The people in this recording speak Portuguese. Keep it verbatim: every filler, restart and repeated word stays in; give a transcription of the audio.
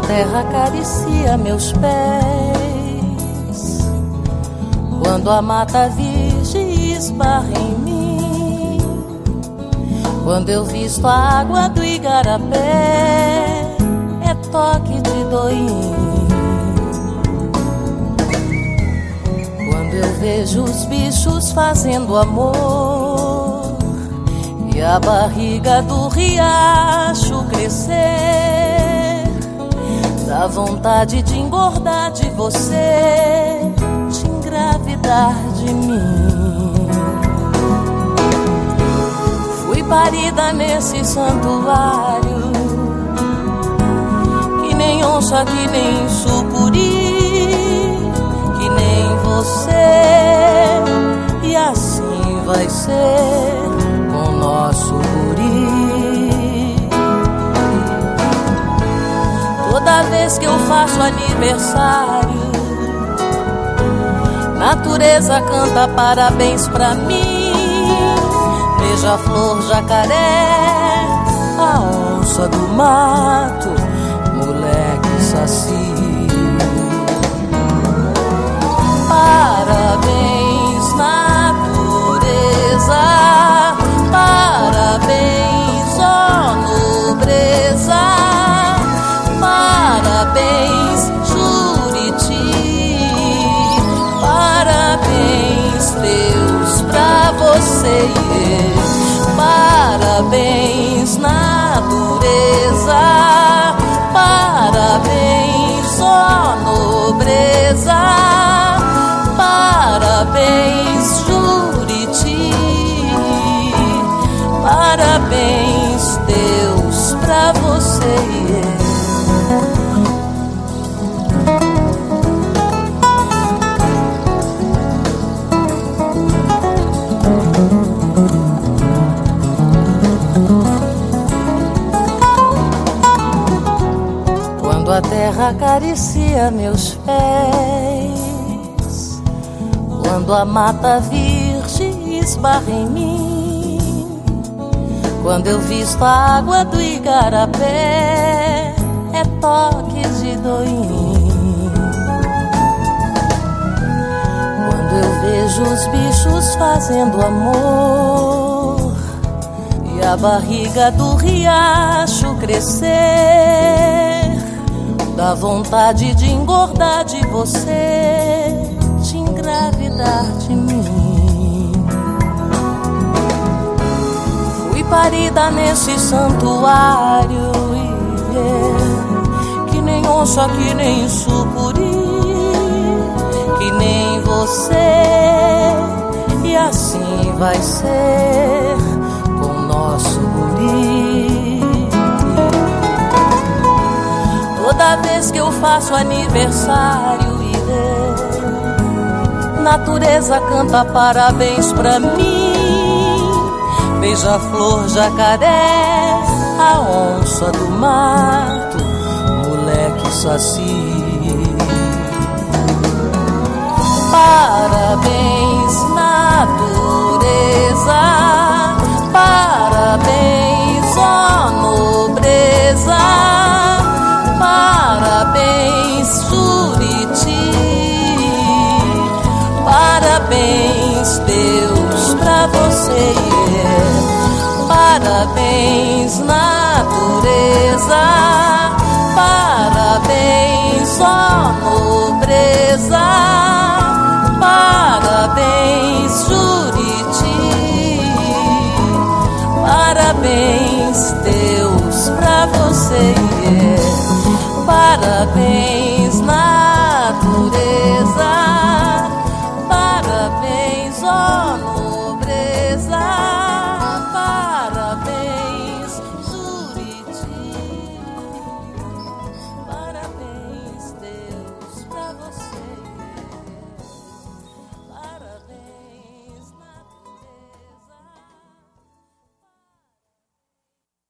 terra acaricia meus pés, quando a mata virgem esbarra em mim, quando eu visto a água do igarapé, é toque de doim. Quando eu vejo os bichos fazendo amor e a barriga do riacho crescer, dá vontade de engordar de você, de engravidar de mim. Fui parida nesse santuário, que nem onça, que nem sucuri, que nem você, e assim vai ser com nosso guri. Toda vez que eu faço aniversário, natureza canta parabéns pra mim. Beija-flor, jacaré, a onça do mato, moleque saci. Parabéns, natureza, parabéns, ó nobreza, parabéns, Juriti, parabéns, Deus, pra você. Parabéns, natureza, parabéns, ó nobreza, parabéns, Juriti, parabéns, Deus, pra você. Quando a terra acaricia meus pés, quando a mata virgem esbarra em mim, quando eu visto a água do igarapé, é toque de doim. Quando eu vejo os bichos fazendo amor e a barriga do riacho crescer, dá vontade de engordar de você, de engravidar de mim. Fui parida nesse santuário, yeah, que nem onça, que nem sucuri, que nem você, e assim vai ser com nosso guri. Toda vez que eu faço aniversário, irê, natureza canta parabéns pra mim. Beija-flor, jacaré, a onça do mato, moleque saci. Parabéns, natureza, parabéns, ó nobreza, parabéns, Juriti, parabéns, Deus, pra você. Parabéns, natureza, parabéns, ó nobreza,